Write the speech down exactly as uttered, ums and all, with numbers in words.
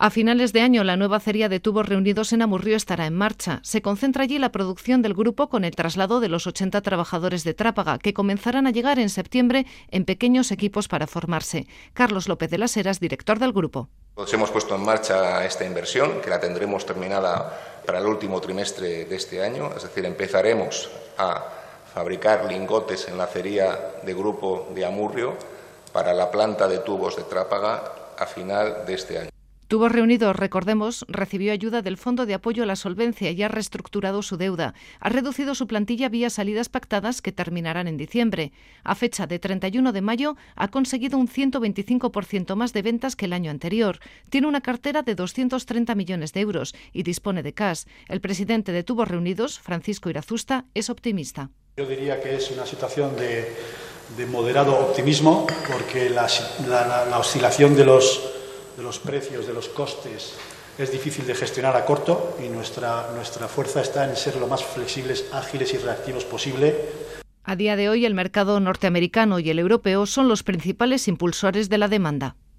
A finales de año, la nueva acería de Tubos Reunidos en Amurrio estará en marcha. Se concentra allí la producción del grupo con el traslado de los ochenta trabajadores de Trápaga, que comenzarán a llegar en septiembre en pequeños equipos para formarse. Carlos López de las Heras, director del grupo. Pues hemos puesto en marcha esta inversión, que la tendremos terminada para el último trimestre de este año, es decir, empezaremos a fabricar lingotes en la acería de grupo de Amurrio para la planta de tubos de Trápaga a final de este año. Tubos Reunidos, recordemos, recibió ayuda del Fondo de Apoyo a la Solvencia y ha reestructurado su deuda. Ha reducido su plantilla vía salidas pactadas que terminarán en diciembre. A fecha de treinta y uno de mayo ha conseguido un ciento veinticinco por ciento más de ventas que el año anterior. Tiene una cartera de doscientos treinta millones de euros y dispone de cash. El presidente de Tubos Reunidos, Francisco Irazusta, es optimista. Yo diría que es una situación de, de moderado optimismo porque la, la, la oscilación de los de los precios, de los costes, es difícil de gestionar a corto y nuestra, nuestra fuerza está en ser lo más flexibles, ágiles y reactivos posible. A día de hoy, el mercado norteamericano y el europeo son los principales impulsores de la demanda.